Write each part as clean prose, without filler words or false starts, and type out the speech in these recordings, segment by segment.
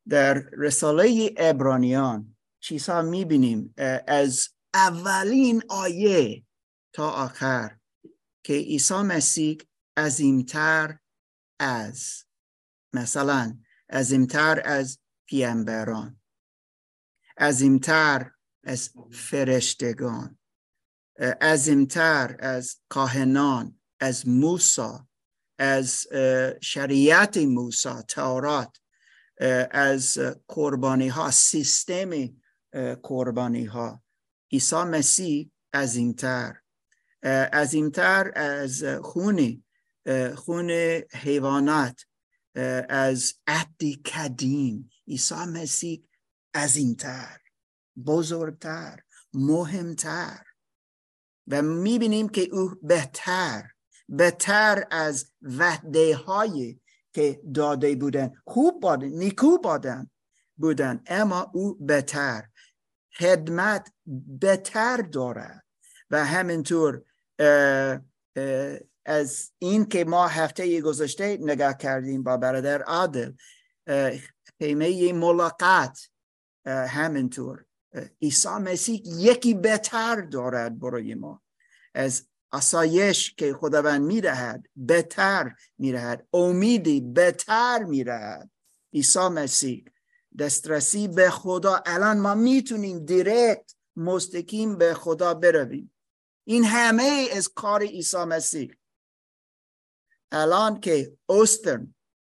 در رساله عبرانیان چیزها میبینیم از اولین آیه تا آخر که عیسی مسیح عظیمتر از، مثلا عظیمتر از پیامبران، عظیمتر از فرشتگان، عظیمتر از کاهنان، از موسی، از شریعت موسی، تورات، از قربانی ها، سیستم قربانی ها. عیسی مسیح عظیمتر از خون حیوانات، از عهد قدیم. عیسی مسیح عظیمتر، بزرگتر، مهمتر. و میبینیم که او بهتر از وعده های که داده بودن، خوب بودن، نیکو بودن، اما او بهتر، خدمت بهتر دارد. و همینطور از این که ما هفته گذشته نگاه کردیم با برادر عادل، خیمه ملاقات، همینطور عیسی مسیح یکی بهتر دارد برای ما. از آسایش که خداوند میدهد بهتر میدهد، امیدی بهتر میدهد. عیسی مسیح دسترسی به خدا، الان ما میتونیم دایرکت مستقیم به خدا برویم. این همه از کار عیسی مسیح. الان که اوسترن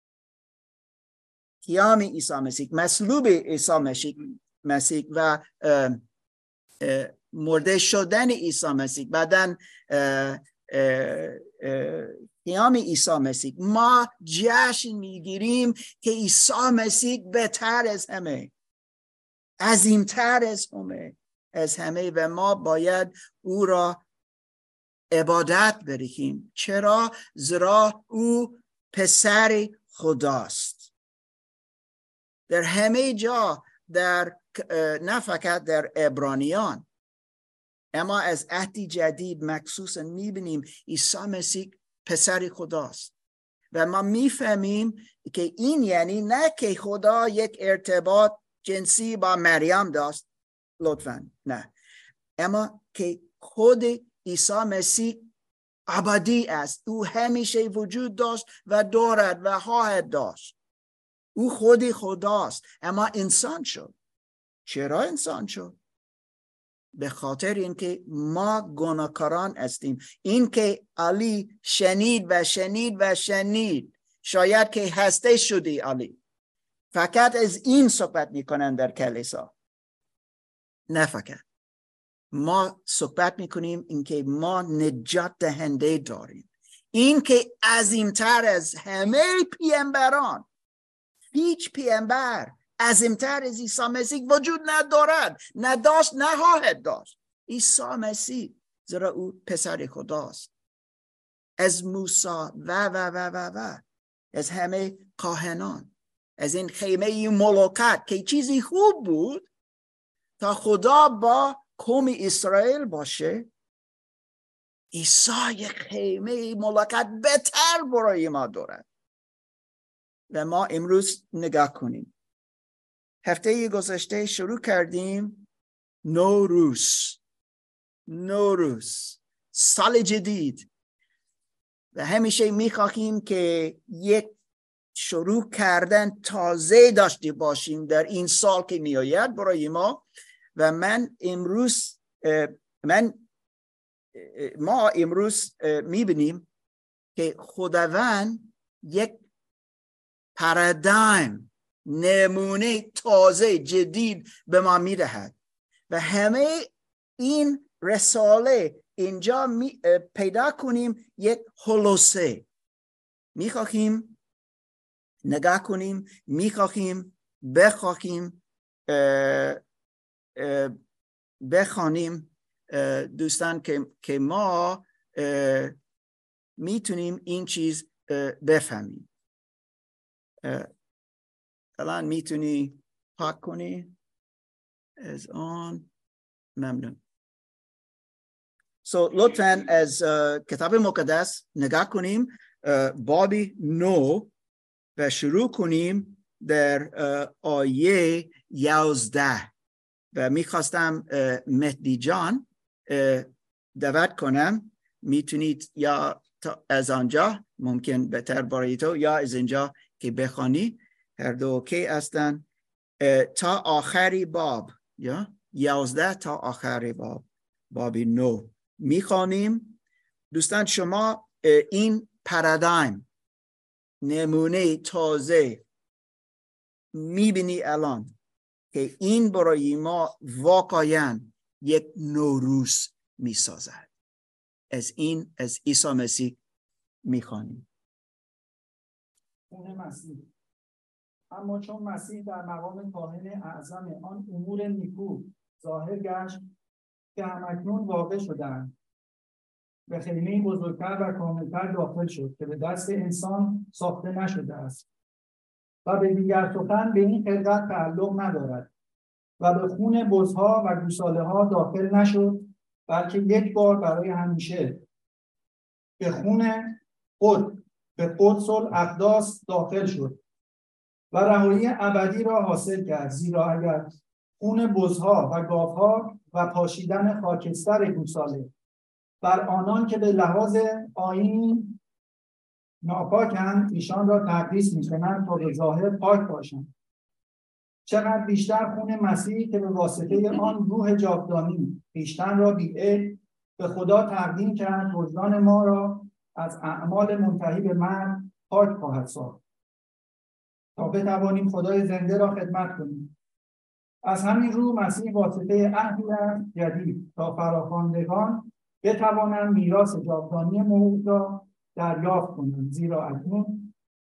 قیام عیسی مسیح، مصلوب عیسی مسیح و مرده شدن عیسی مسیح، بعدن قیام عیسی مسیح، ما جشن میگیریم که عیسی مسیح بهتر از همه، عظیمتر از همه و ما باید او را عبادت بدهیم. چرا؟ زیرا او پسر خداست. در همه جا، نه فقط در عبرانیان، اما از عهد جدید مخصوصا میبینیم عیسی مسیح پسر خداست. و ما میفهمیم که این یعنی نه که خدا یک ارتباط جنسی با مریم داشت، لطفاً نه، اما که خود عیسی مسیح ابدی است. او همیشه وجود داشت و دارد و خواهد داشت. او خودی خداست اما انسان شد. چرا انسان شد؟ به خاطر اینکه ما گناهکاران هستیم. این که علی شنید، شاید که هسته شدی علی. فقط از این صحبت میکنن در کلیسا، نه فقط. ما صحبت میکنیم اینکه ما نجات دهنده داریم. این که عظیمتر از همه پیامبران، هیچ پیامبر عظیمتر از عیسی مسیح وجود ندارد، نداشت، نه خواهد داشت. عیسی مسیح، زیرا او پسر خداست. از موسی و از همه کاهنان، از این خیمه ملوکت که چیزی خوب بود تا خدا با قوم اسرائیل باشه، عیسی یک خیمه ملوکت بهتر برای ما دارد. و ما امروز نگاه کنیم. هفته گذشته شروع کردیم نوروز، سال جدید، و همیشه میخواهیم که یک شروع کردن تازه داشته باشیم در این سال که میآید برای ما. و ما امروز میبینیم که خداوند یک پارادایم، نمونه تازه جدید به ما میدهد. و همه این رساله اینجا پیدا کنیم یک خلاصه. میخواهیم نگاه کنیم، میخواهیم بخوانیم دوستان که ما میتونیم این چیز بفهمیم. الان میتونی پاک کنی از آن، ممنون. لطفاً از کتاب مقدس نگاه کنیم باب 9 و شروع کنیم در آیه 11 و میخواستم مهدی جان دعوت کنم، میتونید یا از آنجا ممکن بهتر برای تو یا از اینجا که بخوانی، هر دو اوکی هستن، تا آخری باب یا 11 تا آخری باب 9 میخوانیم. دوستان شما این پارادایم، نمونه تازه میبینی الان که این برای ما واقعا یک نوروز میسازد. از عیسی مسیح میخوانیم. خون مسیح. اما چون مسیح در مقام کاهن اعظم آن امور نیکو ظاهر گشت که همکنون واقع شدند، به خیمه بزرگتر و کاملتر داخل شد که به دست انسان ساخته نشده است و به دیگر سخن به این خلقت تعلق ندارد و به خون بزها و گوساله ها داخل نشد، بلکه یک بار برای همیشه به خون خود به قدس الاقداس داخل شد و رهایی ابدی را حاصل کرد. زیرا اگر خون بزها و گاوها و پاشیدن خاکستر گوساله بر آنان که به لحاظ آیینی ناپاکند ایشان را تقدیس می‌کنند تا به ظاهر پاک باشند، چقدر بیشتر خون مسیح که به واسطه آن روح جاودانی خویشتن را بی‌عیب به خدا تقدیم کرد، وجدان ما را از اعمال منتهی به مرگ پاک خواهد ساخت تا بتوانیم خدای زنده را خدمت کنیم. از همین رو مسیح واسطه عهدی جدید تا فراخواندگان بتوانند میراث جاودانی موعود را دریافت کنند. زیرا اکنون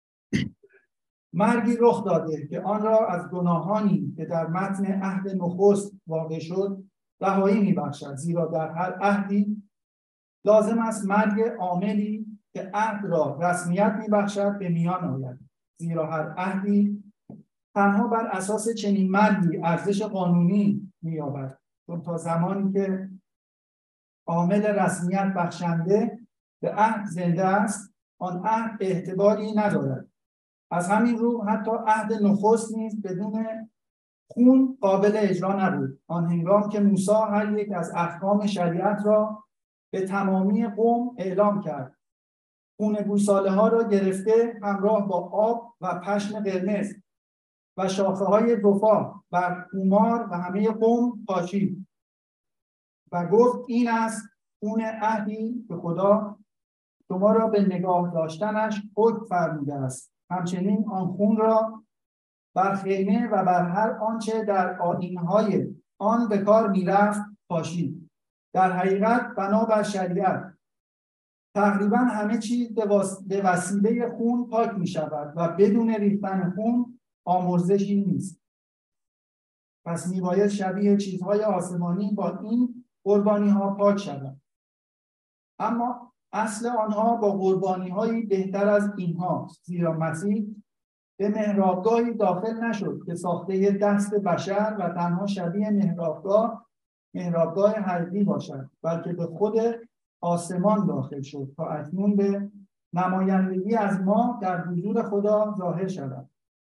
مرگی رخ داده که آن را از گناهانی که در متن عهد نخست واقع شد رهایی می‌بخشد. زیرا در هر عهدی لازم است مرگ عاملی که عهد را رسمیت می‌بخشد به میان آید. زیرا هر عهدی تنها بر اساس چنین مرگی ارزش قانونی می‌یابد، چون تا زمانی که عامل رسمیت بخشنده به عهد زنده است آن عهد اعتباری ندارد. از همین رو حتی عهد نخست نیز بدون خون قابل اجرا نبود، آن هنگام که موسی هر یک از احکام شریعت را به تمامی قوم اعلام کرد. خون گوساله ها را گرفته همراه با آب و پشم قرمز و شاخه های رفاه بر اومار و همه قوم پاشید و گفت این است خون عهدی که خدا شما را به نگاه داشتنش حکم فرموده است. همچنین آن خون را بر خیمه و بر هر آنچه در آیین‌های آن به کار می‌رفت پاشید. در حقیقت بنابر شریعت تقریبا همه چیز به وسیله خون پاک می‌شود و بدون ریختن خون آمرزشی نیست. پس می‌باید شبیه چیزهای آسمانی با این قربانی‌ها پاک شود. اما اصل آنها با قربانی‌هایی بهتر از اینها، زیرا مسیح به محرابگاهی داخل نشد که ساخته دست بشر و تنها شبیه محرابگاه حقیقی باشد، بلکه به خود آسمان داخل شد تا اکنون به نمایندگی از ما در حضور خدا ظاهر شود.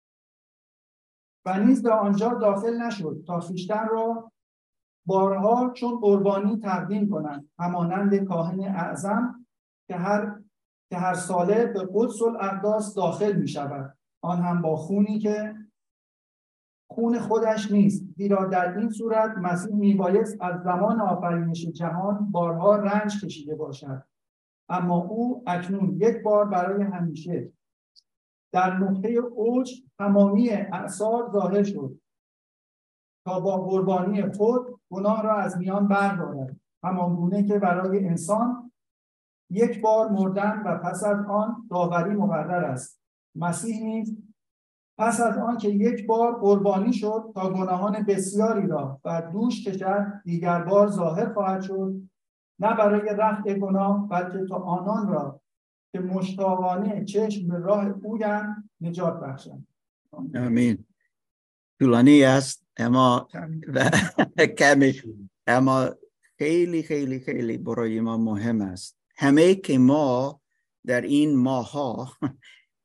و نیز به آنجا داخل نشد تا خویشتن را بارها چون قربانی تقدیم کنند، همانند کاهن اعظم که هر ساله به قدس الاقداس داخل می شود، آن هم با خونی که خون خودش نیست. زیرا در این صورت مسیح میبایست از زمان آفرینش جهان بارها رنج کشیده باشد، اما او اکنون یک بار برای همیشه در نقطه اوج تمامی اعصار ظاهر شد تا با قربانی خود گناه را از میان بردارد، همان گونه که برای انسان یک بار مردن و پس از آن داوری مقرر است. مسیح نیز پس از آن که یک بار قربانی شد تا گناهان بسیاری را بر دوش کشد دیگر بار ظاهر خواهد شد، نه برای رفع گناه بلکه تا آنان را که مشتاقانه چشم به راه اویند نجات بخشند. آمین. طولانی است اما کمی، اما خیلی خیلی خیلی برای ما مهم است. همه که ما در این ماها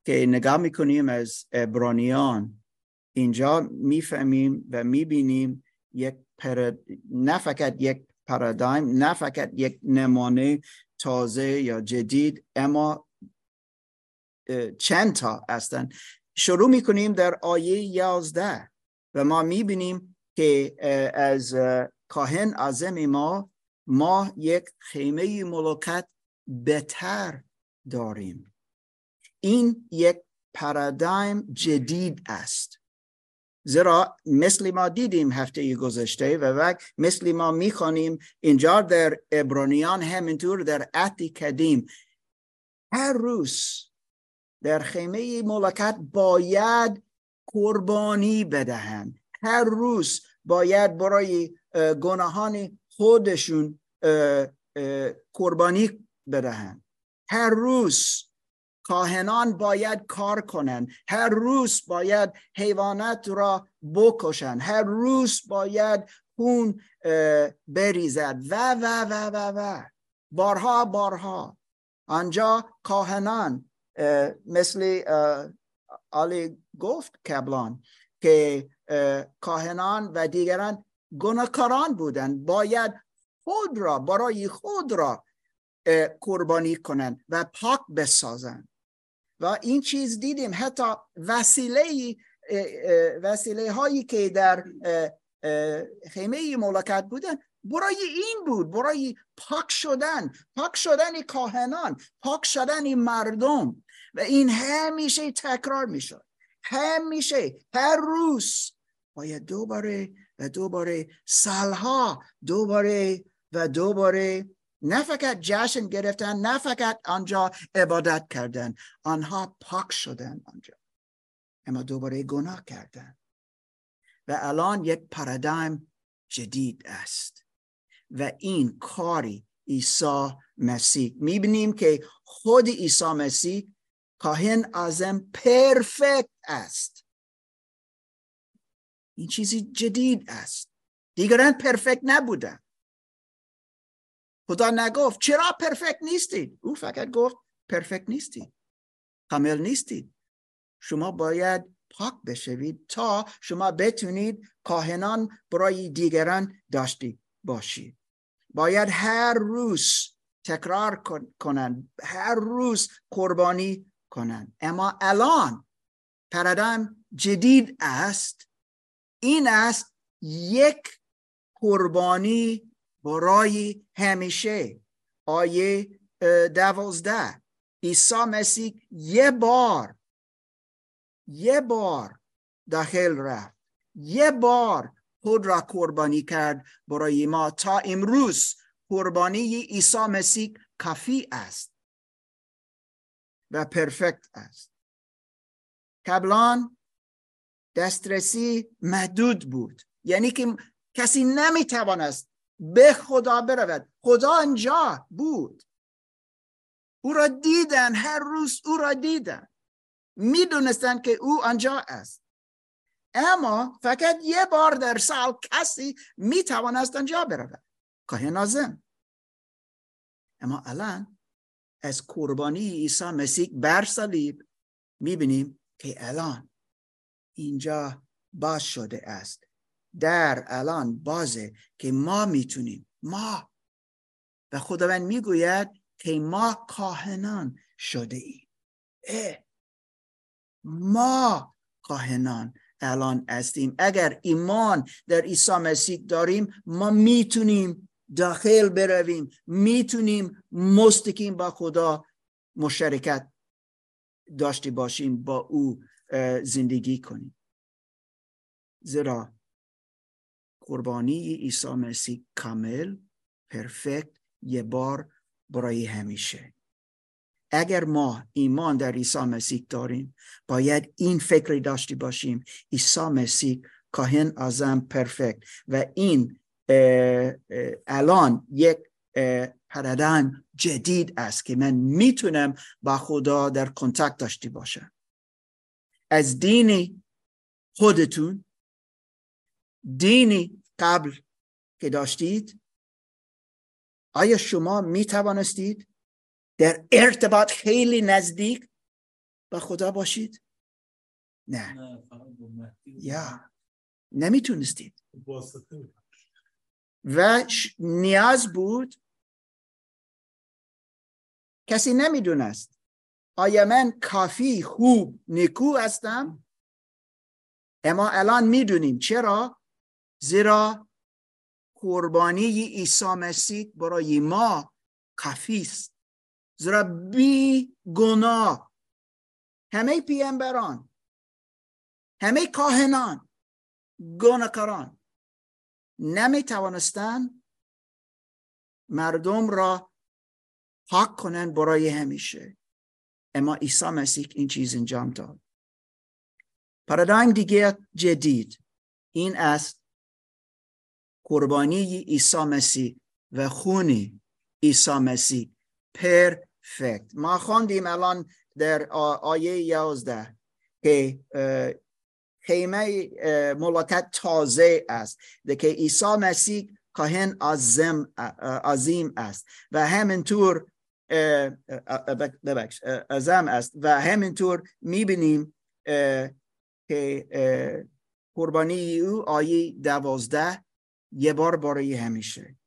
که نگاه میکنیم از عبرانیان، اینجا میفهمیم و میبینیم نه فقط یک پارادایم، نه فقط یک نمونه تازه یا جدید، اما چند تا هستند. شروع میکنیم در آیه 11 و ما میبینیم که از کاهن اعظم ما یک خیمه ملوکت بهتر داریم. این یک پارادایم جدید است، زیرا مثل ما دیدیم هفته گذشته و مثل ما میخوانیم اینجا در عبرانیان، همینطور در عهد قدیم، هر روز در خیمه ملوکت باید قربانی بدهند. هر روز باید برای گناهان خودشون قربانی بدهند. هر روز کاهنان باید کار کنند. هر روز باید حیوانات را بکشند. هر روز باید خون بریزد و بارها. آنجا کاهنان مثل علی گفت قبلا که کاهنان و دیگران گناهکاران بودند، باید برای خود را قربانی کنند و پاک بسازند. و این چیز دیدیم حتی وسیله هایی که در خیمه ملوکت بودن برای این بود، برای پاک شدن کاهنان، پاک شدن مردم. و این همیشه تکرار میشد، همیشه، هر روز باید دوباره سالها دوباره نه فقط جشن گرفتن، نه فقط آنجا عبادت کردن، آنها پاک شدن آنجا، اما دوباره گناه کردن. و الان یک پارادایم جدید است و این کاری عیسی مسیح. میبینیم که خود عیسی مسیح کاهن اعظم پرفکت است. این چیزی جدید است. دیگران پرفکت نبودن. خدا نگفت چرا پرفکت نیستید؟ او فقط گفت پرفکت نیستید، کامل نیستید. شما باید پاک بشوید تا شما بتونید کاهنان برای دیگران داشته باشید. باید هر روز تکرار کنند، هر روز قربانی کنند. اما الان پارادایم جدید است. این است یک قربانی برای همیشه. آیه 12 عیسی مسیح یه بار داخل رفت، یه بار خود را قربانی کرد برای ما. تا امروز قربانی عیسی مسیح کافی است و پرفکت است. قبلا دسترسی محدود بود، یعنی که کسی نمیتوانست به خدا برود. خدا آنجا بود، او را دیدن، هر روز او را دیدن، میدونستن که او آنجا است. اما فقط یه بار در سال کسی میتوانست آنجا برود، کاهن اعظم. اما الان از قربانی عیسی مسیح بر صلیب میبینیم که الان اینجا باز شده است. در الان بازه که ما میتونیم، ما و خداوند میگوید که ما کاهنان شده ایم. ما کاهنان الان هستیم. اگر ایمان در عیسی مسیح داریم، ما میتونیم داخل برویم، میتونیم مستقیم با خدا مشارکت داشته باشیم، با او زندگی کنیم. زیرا قربانی عیسی مسیح کامل، پرفکت، یه بار برای همیشه. اگر ما ایمان در عیسی مسیح داریم، باید این فکر داشته باشیم: عیسی مسیح کاهن اعظم پرفکت و این الان یک پارادایم جدید است که من میتونم با خدا در کنتاکت داشته باشم. از دین خودتون، دینی قبل که داشتید، آیا شما می توانستید در ارتباط خیلی نزدیک با خدا باشید؟ نه. یا نمیتونستید. و نیاز بود. کسی نمیدونست آیا من کافی خوب نیکو هستم؟ اما الان میدونیم. چرا؟ زیرا قربانی عیسی مسیح برای ما کافی است. زیرا بی گناه همه پیامبران، همه کاهنان، گناهکاران نمی توانستند مردم را پاک کنند برای همیشه. اما عیسی مسیح این چیز انجام داد. پارادایم دیگه جدید این است: قربانی عیسی مسیح و خون عیسی مسیح پرفکت. ما خواندیم الان در آیه 11 که خیمه ملاقات تازه است، که عیسی مسیح کاهن عظیم است و همینطور اعظم است. و همینطور میبینیم که قربانی او آیه 12 یه بار برای همیشه.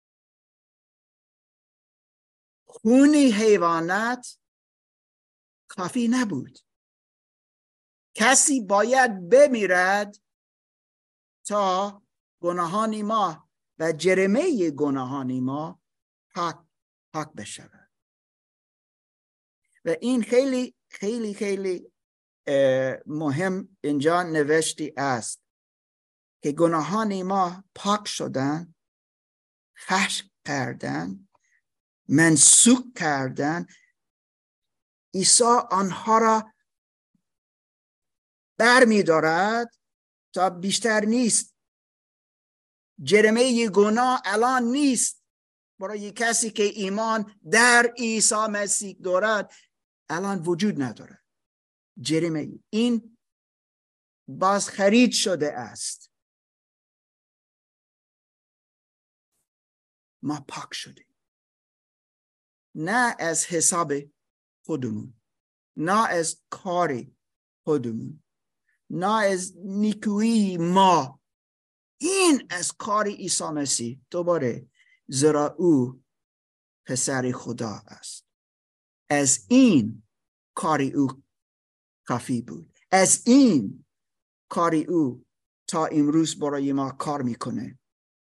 خون حیوانات کافی نبود. کسی باید بمیرد تا گناهان ما و جرمه گناهان ما پاک بشود. و این خیلی خیلی خیلی مهم اینجا نوشته است که گناهان ما پاک شدن، خشک کردن، منسوخ کردن. عیسی آنها را برمی دارد تا بیشتر نیست. جرمه گناه الان نیست برای کسی که ایمان در عیسی مسیح دارد، الان وجود ندارد. جرمه این باز خرید شده است. ما پاک شدیم، نه از حساب خودمون، نه از کار خودمون، نه از نیکویی ما. این از کار عیسی مسیح. دوباره زیرا او پسر خدا است. از این کار او کافی بود. از این کار او تا امروز برای ما کار میکنه.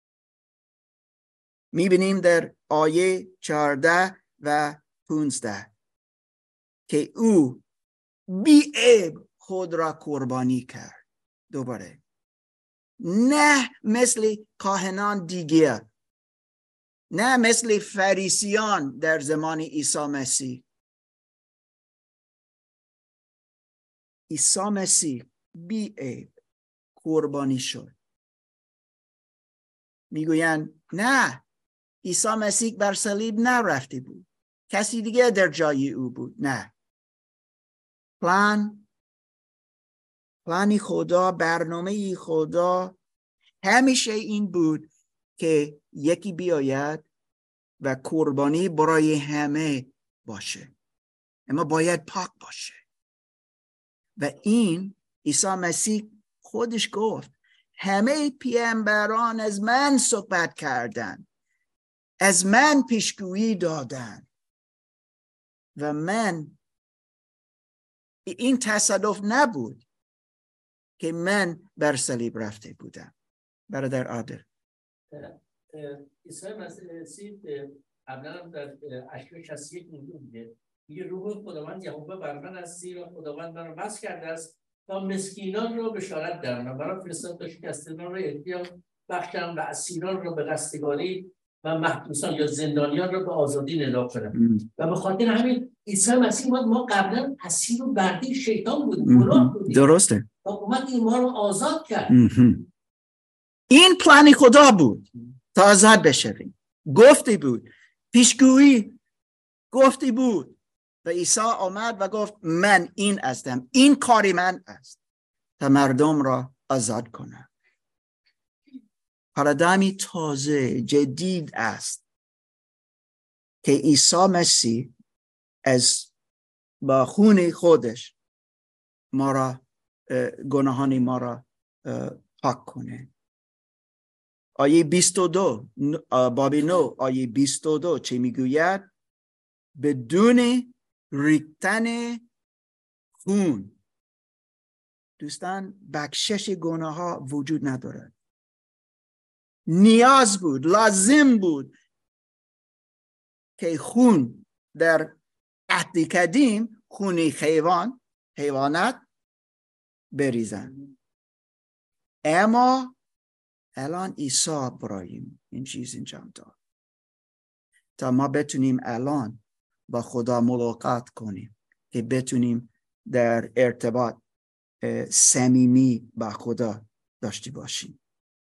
میبینیم در آیه 14 و 15 که او بی عیب خود را قربانی کرد. دوباره نه مثل کاهنان دیگه، نه مثل فریسیان در زمان عیسی مسیح. عیسی مسیح بی عیب قربانی شد. میگویند نه، عیسی مسیح بر صلیب نرفته بود، کسی دیگه در جای او بود. نه، پلانی خدا، برنامه خدا همیشه این بود که یکی بیاید و قربانی برای همه باشه، اما باید پاک باشه. و این عیسی مسیح خودش گفت همه پیامبران از من صحبت کردند، از من پیشگویی دادند و من، این تصادف نبود که من بر صلیب رفته بودم. برادر عادل، عیسی مسیح قبلا هم در اشعیا 61 میگه روح خداوند یهوه بر من است، زیرا خداوند من را بس کرده است تا مسکینان را بشارت دهانم، برای فرستاد تا شکستگان را احتیام بخشم و اسیران را به رستگاری و محبوسان یا زندانیان را به آزادی ندا کنم. و به خاطر همین عیسی مسیح اومد. ما قبلا اسیر و بردی شیطان بودیم، گناه بودیم. درسته. تا اومد این ما رو آزاد کرد. این پلان خدا بود تا آزاد بشویم. گفته بود، پیشگویی گفته بود و عیسی آمد و گفت من این هستم، این کاری من است تا مردم را آزاد کنم. پارادایمی تازه جدید است که عیسی مسیح از با خون خودش ما را گناهان ما را پاک کنه. آیه 22 باب 9 آیه 22 چه میگوید؟ بدون ریختن خون دوستان بخشش گناه ها وجود ندارد. نیاز بود، لازم بود که خون در عهد قدیم، خون حیوانات بریزن. اما الان عیسی براییم این چیز انجام داد تا ما بتونیم الان با خدا ملاقات کنیم، که بتونیم در ارتباط صمیمی با خدا داشته باشیم.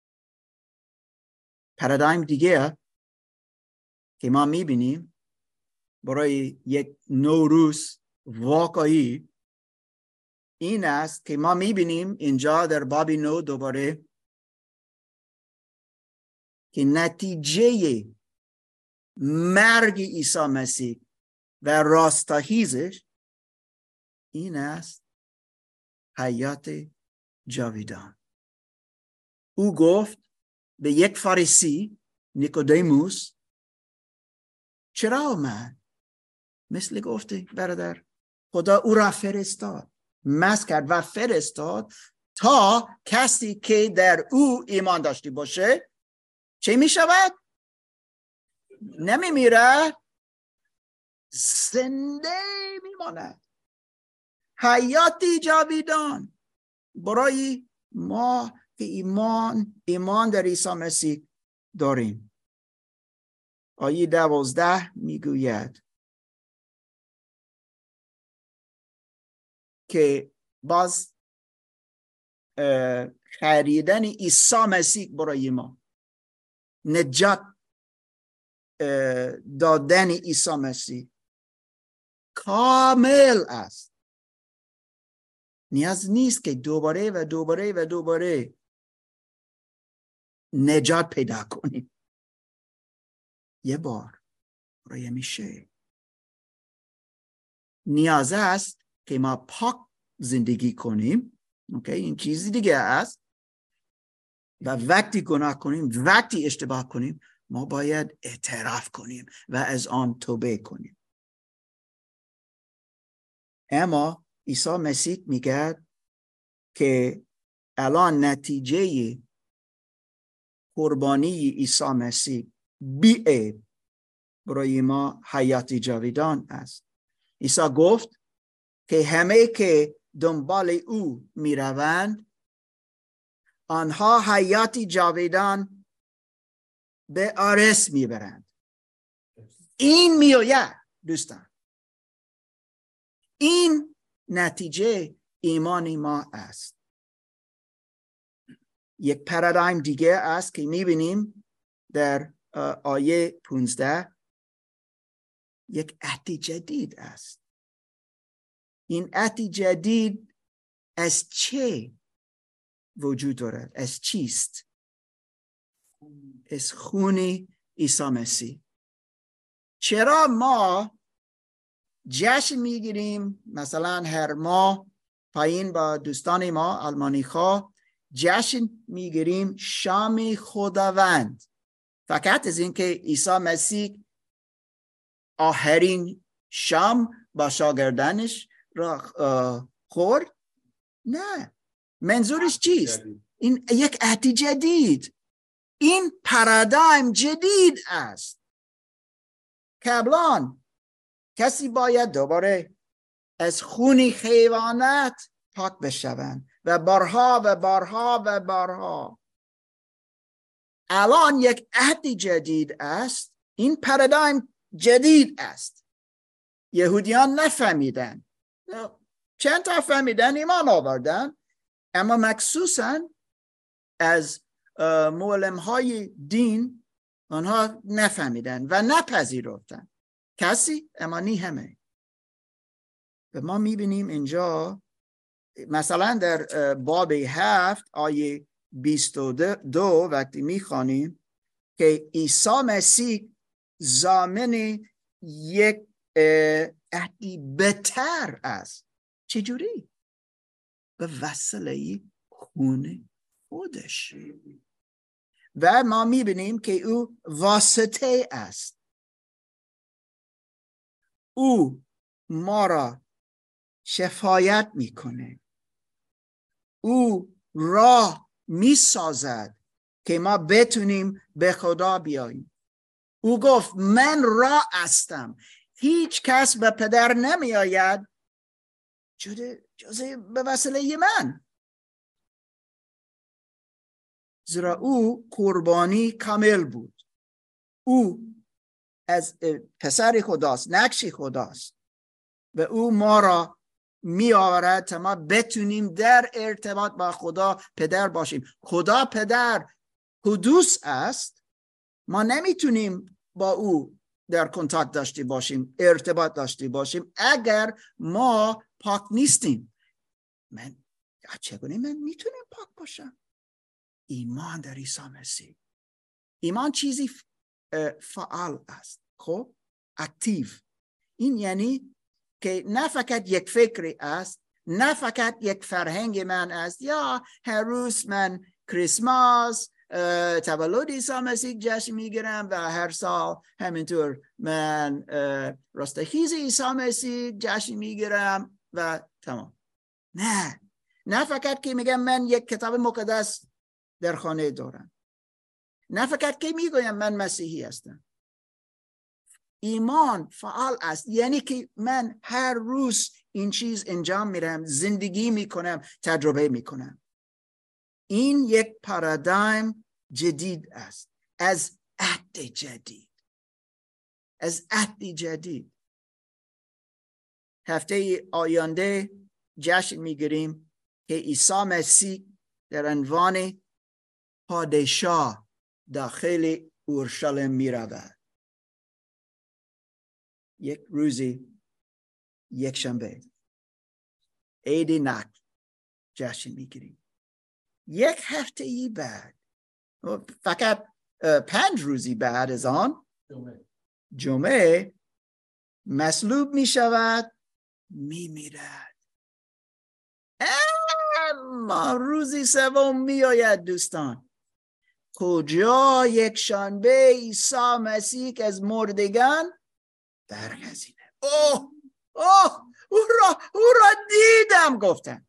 پارادایم دیگه که ما میبینیم برای یک نوروز واقعی این است که ما میبینیم اینجا در باب 9 دوباره که نتیجه مرگ عیسی مسیح و رستاخیزش این است حیات جاویدان. او گفت به یک فریسی نیکودیموس چرا آمد؟ مثل گفته برادر خدا او را فرستاد، مسح کرد و فرستاد تا کسی که در او ایمان داشته باشه چه می شود؟ نمی میره، زنده می ماند. حیاتی جاویدان برای ما که ایمان در عیسی مسیح داریم. آیه 12 میگوید که باز خریدن عیسی مسیح برای ما، نجات دادن عیسی مسیح کامل است. نیاز نیست که دوباره و دوباره و دوباره نجات پیدا کنیم. یه بار برای همیشه. نیاز است که ما پاک زندگی کنیم. اوکی، این چیزی دیگه است. و وقتی گناه کنیم، وقتی اشتباه کنیم، ما باید اعتراف کنیم و از آن توبه کنیم. اما عیسی مسیح میگه که الان نتیجه قربانی عیسی مسیح بی‌عیب برای ما حیات جاویدان است. عیسی گفت که همه که دنبال او میروند آنها حیات جاویدان به آرس میبرند. این میآید دوستان، این نتیجه ایمان ما است. یک پارادایم دیگه است که میبینیم در آیه 15 یک عهد جدید است. این عهد جدید از چه وجود دارد؟ از چیست؟ از خون عیسی مسیح. چرا ما جشن میگیریم؟ مثلا هر ماه پایین با دوستان ما آلمانی ها جشن میگیریم شام خداوند، فقط از اینکه عیسی مسیح آخرین شام با شاگردانش را خورد؟ نه. منظورش چیست؟ این یک عهد جدید. این پارادایم جدید است. قبلا کسی باید دوباره از خون حیوانات پاک بشوند و بارها و بارها و بارها. الان یک عهد جدید است. این پارادایم جدید است. یهودیان نفهمیدن. چند تا فهمیدن، ایمان آوردن، اما مخصوصا از معلم‌های دین آنها نفهمیدن و نپذیرفتن. کسی اما نی همه. و ما میبینیم اینجا مثلا در باب 7 آیه 22 وقتی میخوانیم که عیسی مسیح ضامن یک عهدی بهتر است. چجوری؟ به وسیله خون خودش. و ما میبینیم که او واسطه است. او ما را شفایت میکنه. او راه میسازد که ما بتونیم به خدا بیاییم. او گفت من راه هستم، هیچ کس به پدر نمی آید جز به وسیله من. زیرا او قربانی کامل بود. او از پسر خداست، نقش خداست و او ما را می آورد تا ما بتونیم در ارتباط با خدا پدر باشیم. خدا پدر قدوس است. ما نمیتونیم با او در کنتاکت داشته باشیم، ارتباط داشته باشیم اگر ما پاک نیستیم. چگونه من میتونم پاک باشم؟ ایمان در عیسی مسیح. ایمان چیزی فعال است، خب اکتیو. این یعنی که نه فقط یک فکری است، نه فقط یک فرهنگ من است، یا هر روز من کریسمس تولد عیسی مسیح جشن میگیرم و هر سال همینطور من رستخیز عیسی مسیح جشن میگیرم و تمام. نه فقط که میگم من یک کتاب مقدس در خانه دارم، نه فقط که میگویم من مسیحی هستم. ایمان فعال است، یعنی که من هر روز این چیز انجام میدم، زندگی میکنم، تجربه میکنم. این یک پارادایم جدید است، از عهد جدید. از عهد جدید. هفته آینده جشن میگیریم که عیسی مسیح در عنوان پادشاه داخل اورشلیم میرود. یک روزی، یک شنبه، عید نقل جشن میگیریم. یک هفته ای بعد، فقط 5 روزی بعد از آن، جمعه مصلوب می شود، می میرد. اما روزی سوم می آید دوستان. کجا یک شنبه عیسی مسیح از مردگان برگزیده. او را دیدم گفتن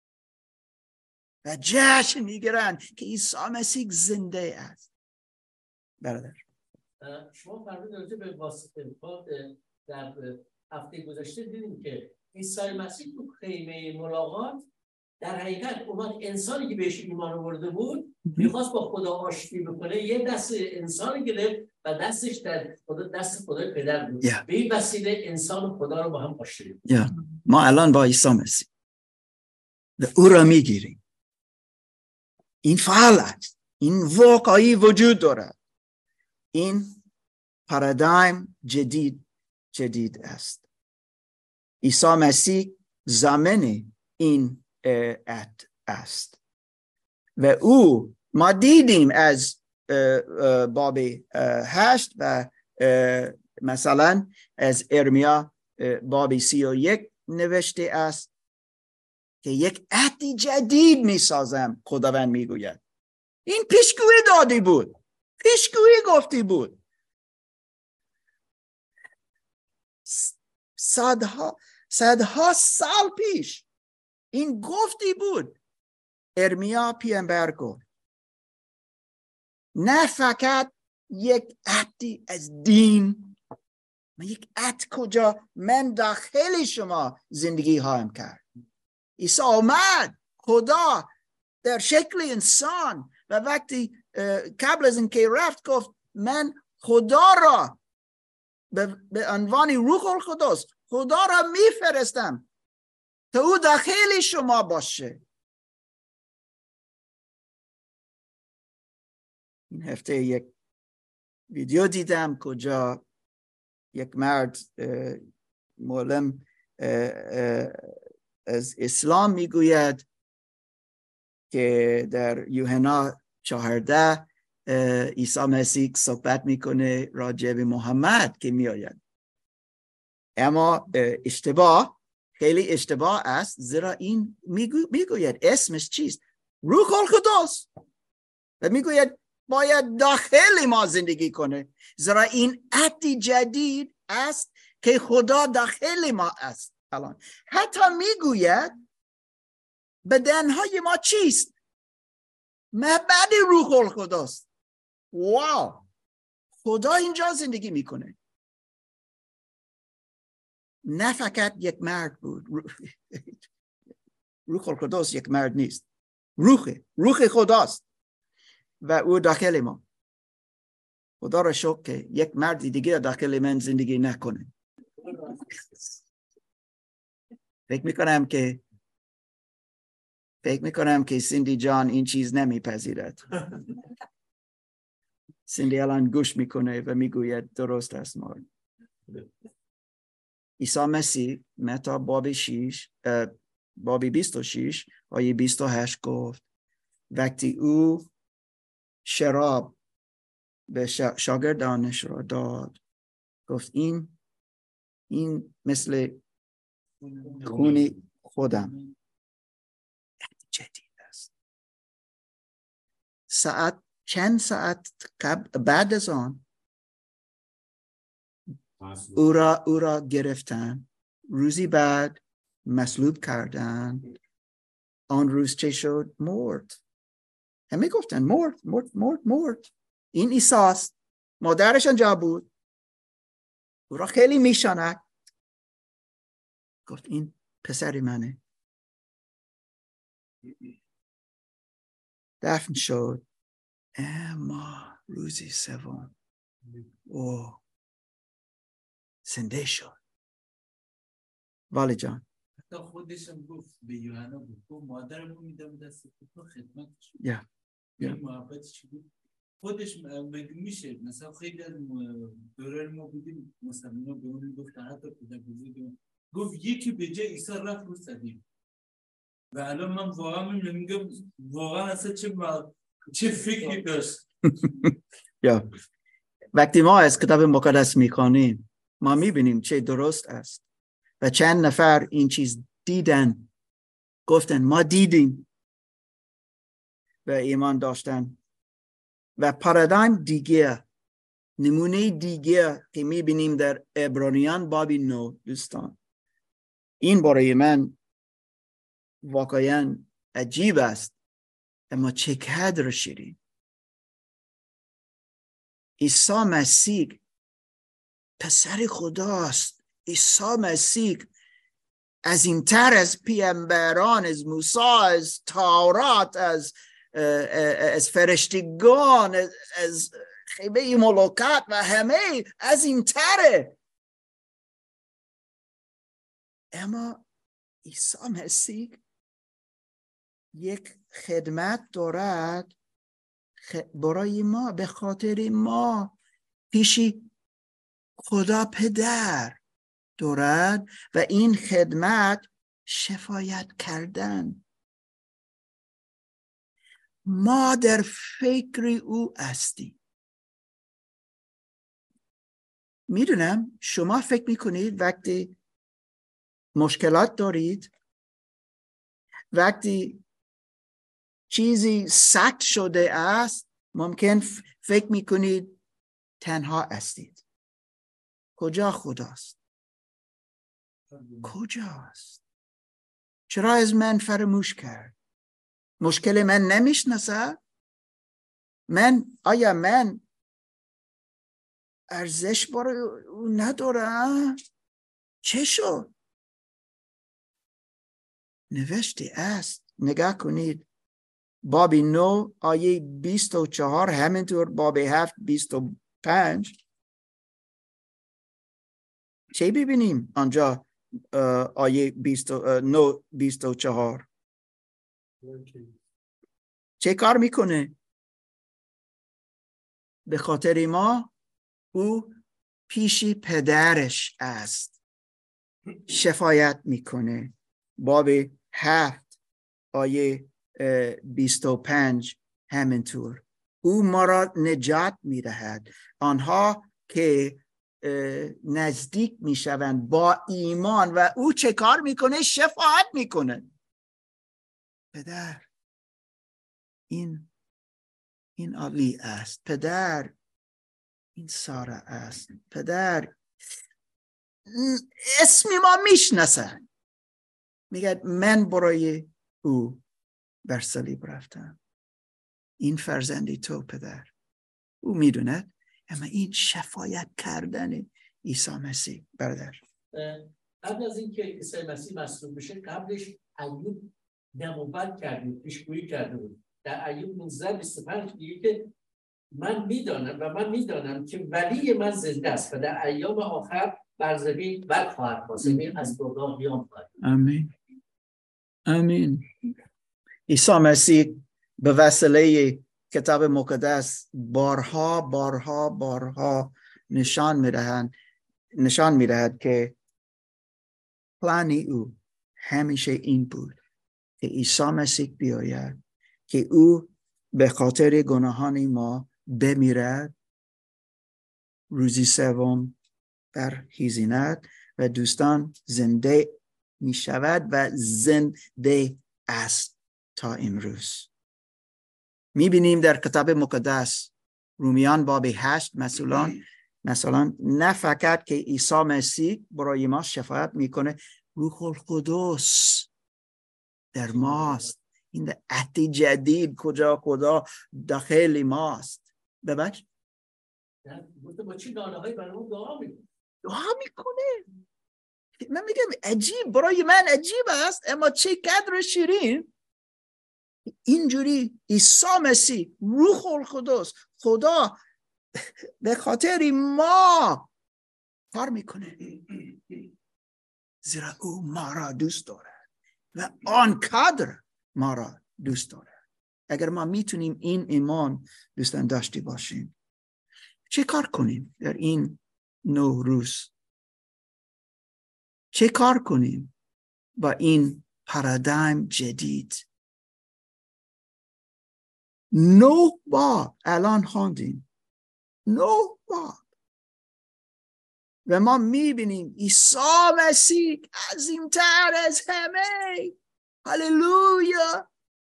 و جشن میگیرن که عیسی مسیح زنده است. برادر شما فرمودید راجع به واسطه در هفته گذشته دیدیم که عیسی مسیح تو خیمه ملاقات در حقیقت اومد، انسانی که بهش ایمان آورده بود میخواست با خدا آشتی بکنه، یه دست انسان گرفت و دستش در دست خدای پدر بود. به این وسیله انسان خدا رو با هم آشتی بود. ما الان با عیسی مسیح او را میگیریم. این فعال است، این واقعی وجود دارد. این پارادایم جدید است. عیسی مسیح ضامن این عهد است و او ما دیدیم از باب 8 و مثلا از ارمیا باب 31 نوشته است که یک عهد جدید میسازم. خداوند میگوید این پیشگویی داده بود، پیشگویی گفته بود. صدها سال پیش این گفتی بود. ارمیا پیامبر گفت نه فقط یک عهدی از دین، یک عهد کجا من داخل شما زندگی خواهم کرد. عیسی آمد، خدا در شکل انسان، و وقتی قبل از اینکه رفت گفت من خدا را به عنوان روح القدس خدا را میفرستم تا او داخل شما باشه. این هفته یک ویدیو دیدم کجا یک مرد معلم از اسلام میگوید که در یوحنا 14 عیسی مسیح صحبت میکنه راجع به محمد که میآید. اما اشتباه، خیلی اشتباه است، زیرا این میگوید اسمش چیست؟ روح القدس. و میگوید باید داخل ما زندگی کنه، زیرا این عهد جدید است که خدا داخل ما است. الان حتی میگوید بدنهای ما چیست؟ معبد روح القدس. واو، خدا اینجا زندگی میکنه. نه فقط یک مرد بود. روح القدس یک مرد نیست، روح خداست و او داخل ما. خدا را شکر که یک مردی دیگه داخل من زندگی نکنه. فکر میکنم که سیندی جان این چیز نمیپذیرد. سیندی الان گوش میکنه و میگوید درست است. عیسی مسیح متی باب 26 آیه 28 گفت وقتی او شراب به شاگردانش را داد، گفت این مثل خون خودم. جدید است. چند ساعت بعد از آن او را گرفتن، روزی بعد مصلوب کردن. آن روز چه شد؟ مرد. همه گفتن مرد. این عیسی است. مادرش آنجا بود، او را خیلی میشناخت. گفت این پسر منه. دفن شد. اما روزی سوم زنده شد. والی جان حتی خودش هم گفت به یوحنا گفت مادرمو میدم دست تو خدمتش. این محبتش بود. خودش مگه میشه مثلا خیلی از دوران ما بودیم مثلا به اون گفتن حتی پدربزرگ گفت یکی به جای عیسی رفت رو صلیب. و الان من واقعا میگم واقعا اصلا چه فکری داشت. وقتی ما از کتاب مقدس میخوانیم ما میبینیم چه درست است و چند نفر این چیز دیدن، گفتن ما دیدیم و ایمان داشتن. و پارادایم دیگه، نمونه دیگه که میبینیم در عبرانیان باب 9 دوستان، این برای من واقعا عجیب است اما چقدر شیرین. عیسی مسیح پسر خداست. عیسی مسیح از این تر از پیامبران، از موسی، از تورات، از فرشتگان، از خیمه ملوکات و همه از این تره. اما عیسی مسیح یک خدمت دارد برای ما، به خاطر ما، پیشی خدا پدر دارد و این خدمت شفاعت کردن. ما در فکر او هستیم. میدونم شما فکر میکنید وقتی مشکلات دارید، وقتی چیزی سخت شده است، ممکن فکر میکنید تنها هستید. کجا خداست؟ کجاست؟ چرا از من فراموش کرد؟ مشکل من نمیشناسه؟ آیا من ارزش برای او ندارم؟ چه شد؟ نوشته است، نگاه کنید، باب 9 آیه 24، همینطور باب 7 25. چه ببینیم آنجا آیه 9 24 چه کار میکنه؟ به خاطر ما او پیشی پدرش است، شفاعت میکنه. باب 7 آیه 25 همینطور، او ما را نجات میدهد. آنها که نزدیک میشوند با ایمان و او چه کار میکنه؟ شفاعت میکنه. پدر این علی است، پدر این سارا است، پدر اسمی ما میشناسن. میگه من برای او بر صلیب رفتم. این فرزندی تو پدر. او میدونه، اما این شفاعت کردن عیسی مسیح. برادر قبل از اینکه عیسی مسیح مصلوب بشه، قبلش ایوب نبوت کرده، پیشگویی کرده بود. در ایوب 19:25 میگه که من میدانم که ولی من زنده است و در ایام آخر بر زمین برخواهد خاست، از خدا قیام خواهد. آمین آمین. عیسی مسیح به وسیله کتاب مقدس بارها نشان میدهد که پلانی او همیشه این بود که عیسی مسیح بیاید، که او به خاطر گناهان ما بمیرد، روزی سوم برخیزد و دوستان زنده می شود و زنده است تا امروز. می بینیم در کتاب مقدس رومیان باب 8 مثلا نه فقط که عیسی مسیح برای ما شفاعت میکنه، روح القدس در ماست. این عهد جدید کجا خدا داخل ماست. ببخش با چی دانه‌هایی برای اون دعا میکنه. من میگم عجیب، برای من عجیب است، اما چه قدر شیرین. اینجوری عیسی مسیح روح القدس خدا به خاطر ما کار میکنه، زیرا او ما را دوست دارد و آنقدر ما را دوست دارد. اگر ما میتونیم این ایمان دوستان داشته باشیم، چه کار کنیم در این 9 روز؟ چه کار کنیم با این پارادایم جدید؟ 9 بار الان خواندیم، 9 بار، و ما میبینیم عیسی مسیح عظیمتر از همه. هللویا،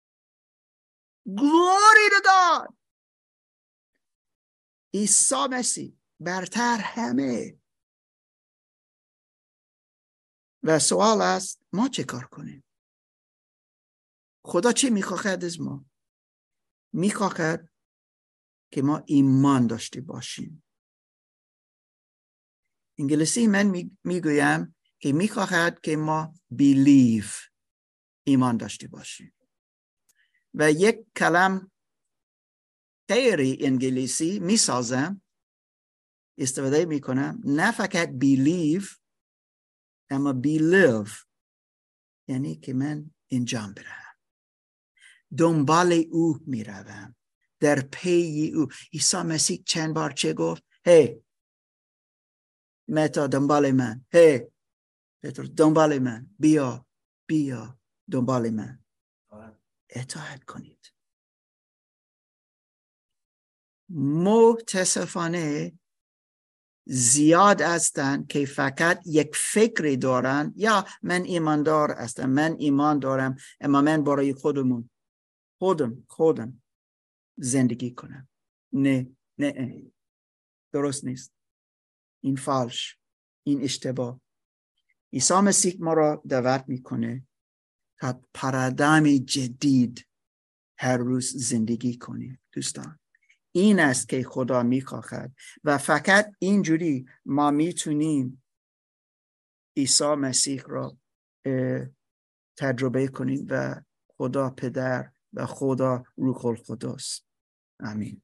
گلوری to God. عیسی مسیح برتر همه. و سوال است ما چه کار کنیم؟ خدا چه میخواهد از ما؟ میخواهد که ما ایمان داشته باشیم. انگلیسی من میگویم که میخواهد که ما believe، ایمان داشته باشیم. و یک کلم غیر انگلیسی میسازم، استفاده میکنم، نه فقط believe اما believe، یعنی که من انجام بدهم، دنبال او میروم، در پی او. عیسی مسیح چند بار چه گفت؟ هی متا دنبال من، هی پتروس دنبال من، بیا دنبال من. اطاعت کنید. متاسفانه زیاد هستند که فقط یک فکری دارن، یا من ایماندار هستم، من ایمان دارم، اما من برای خودم زندگی کنم. نه درست نیست. این فالش، این اشتباه. عیسی مسیح ما را دعوت میکنه تا پارادایم جدید هر روز زندگی کنیم. دوستان این است که خدا میخواهد و فقط اینجوری ما میتونیم عیسی مسیح را تجربه کنیم و خدا پدر و خدا روح القدس. آمین.